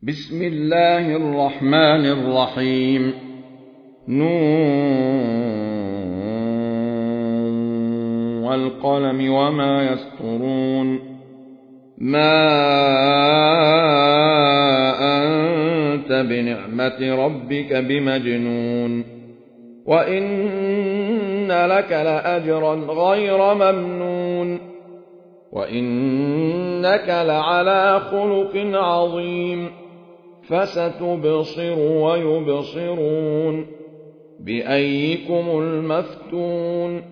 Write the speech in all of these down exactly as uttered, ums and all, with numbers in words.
بسم الله الرحمن الرحيم. نون والقلم وما يسطرون. ما أنت بنعمة ربك بمجنون، وإن لك لأجرا غير ممنون، وإنك لعلى خلق عظيم. فستبصر ويبصرون بأيكم المفتون.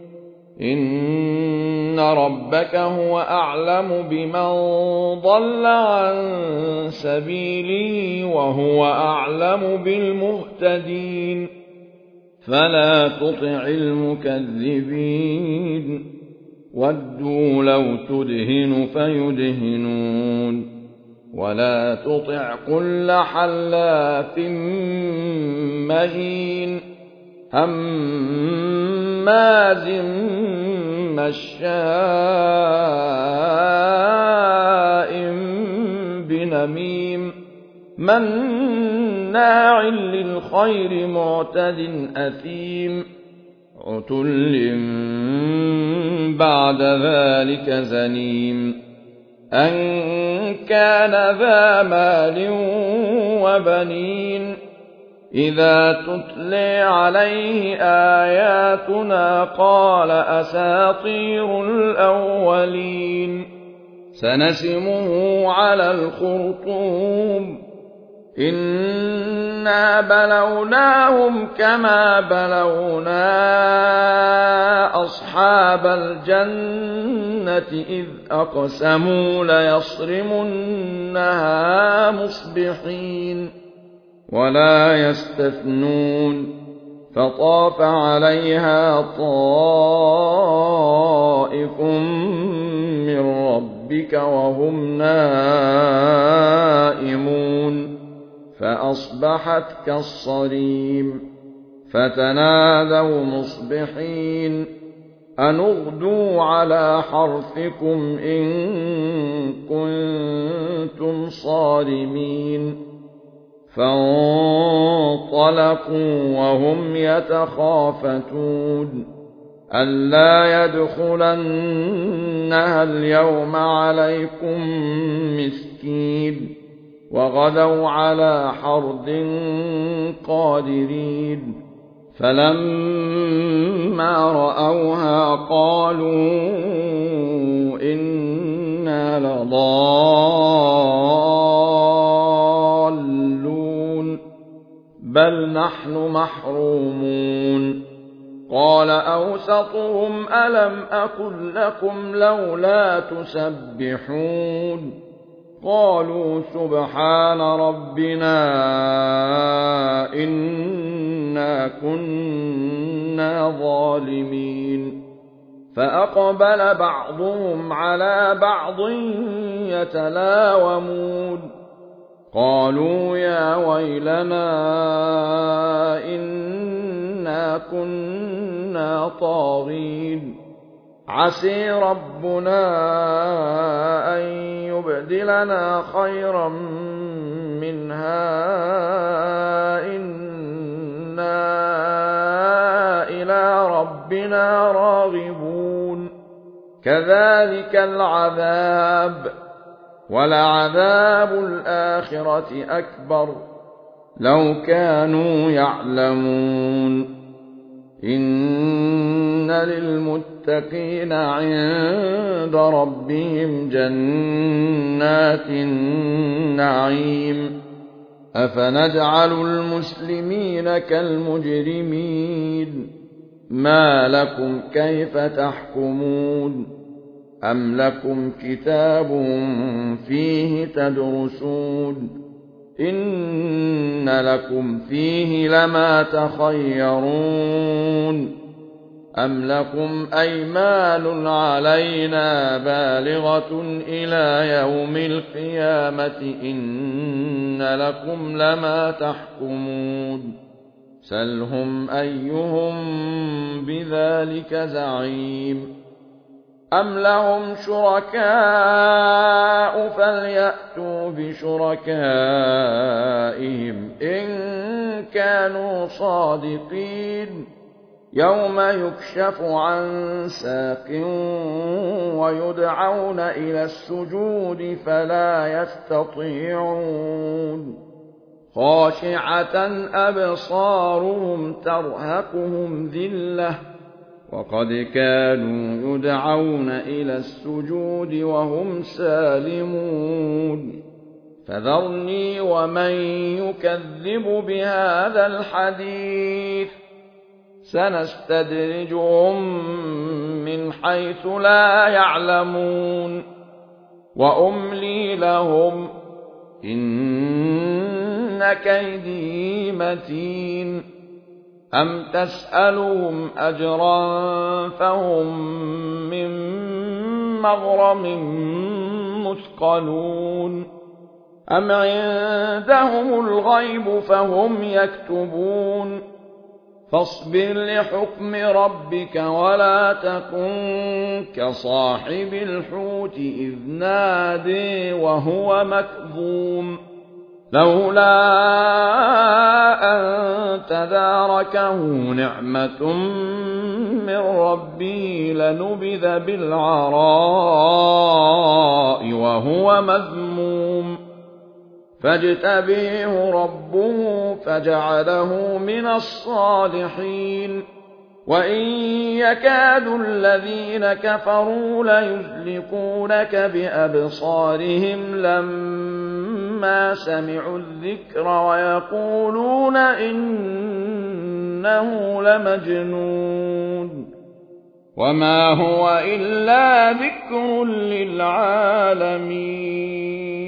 إن ربك هو أعلم بمن ضل عن سبيله وهو أعلم بالمهتدين. فلا تطع المكذبين، ودوا لو تدهن فيدهنون. ولا تطع كل حلاف مهين، هماز مشاء بنميم، مناع للخير معتد أثيم، عتل بعد ذلك زنيم. أن كان ذا مال وبنين، إذا تتلي عليه آياتنا قال أساطير الأولين. سنسمه على الخرطوم، إنا بلوناهم كما بلونا أصحاب الجنة إذ أقسموا ليصرمنها مصبحين، ولا يستثنون. فطاف عليها طائف من ربك وهم نائمون، فأصبحت كالصريم. فتنادوا مصبحين أن اغدوا على حرثكم إن كنتم صارمين. فانطلقوا وهم يتخافتون ألا يدخلنها اليوم عليكم مسكين، وغدوا على حرد قادرين. فلما رأوها قالوا إنا لضالون بل نحن محرومون. قال أوسطهم ألم أقل لكم لولا تسبحون؟ قالوا سبحان ربنا إنا كنا ظالمين. فأقبل بعضهم على بعض يتلاومون قالوا يا ويلنا إنا كنا طاغين، عسى ربنا أن يبدلنا خيرا منها إنا إلى ربنا راغبون. كذلك العذاب، ولعذاب الآخرة أكبر لو كانوا يعلمون. إن للمتقين عند ربهم جنات النعيم. أفنجعل المسلمين كالمجرمين؟ ما لكم كيف تحكمون؟ أم لكم كتاب فيه تدرسون؟ إن لكم فيه لما تخيرون. أم لكم أيمان علينا بالغة إلى يوم القيامة إن لكم لما تحكمون. سلهم أيهم بذلك زعيم. أَمْ لَهُمْ شُرَكَاءُ فَلْيَأْتُوا بِشُرَكَائِهِمْ إِن كَانُوا صَادِقِينَ يَوْمَ يُكْشَفُ عَن سَاقٍ وَيُدْعَوْنَ إِلَى السُّجُودِ فَلَا يَسْتَطِيعُونَ خَاشِعَةً أَبْصَارُهُمْ تَرْهَقُهُمْ ذِلَّةٌ وَقَدْ كَانُوا يُدْعَوْنَ إِلَى السُّجُودِ وَهُمْ سَالِمُونَ فَذَرْنِي وَمَن يُكَذِّبُ بِهَذَا الْحَدِيثِ سَنَسْتَدْرِجُهُم مِّنْ حَيْثُ لَا يَعْلَمُونَ وَأُمْلِي لَهُمْ إِنَّ كَيْدِي مَتِينٌ أَمْ تَسْأَلُهُمْ أَجْرًا فَهُم مِّن مَّغْرَمٍ مُّثْقَلُونَ أَمْ عِندَهُمُ الْغَيْبُ فَهُمْ يَكْتُبُونَ فاصبر لحكم ربك ولا تكن كصاحب الحوت إذ نادي وهو مكظوم لولا أن تداركه نعمة من ربه لنبذ بالعراء وهو مذموم فاجتبيه ربه فجعله من الصالحين وإن يكاد الذين كفروا ليزلقونك بأبصارهم لما سمعوا الذكر ويقولون إنه لمجنون وما هو إلا ذكر للعالمين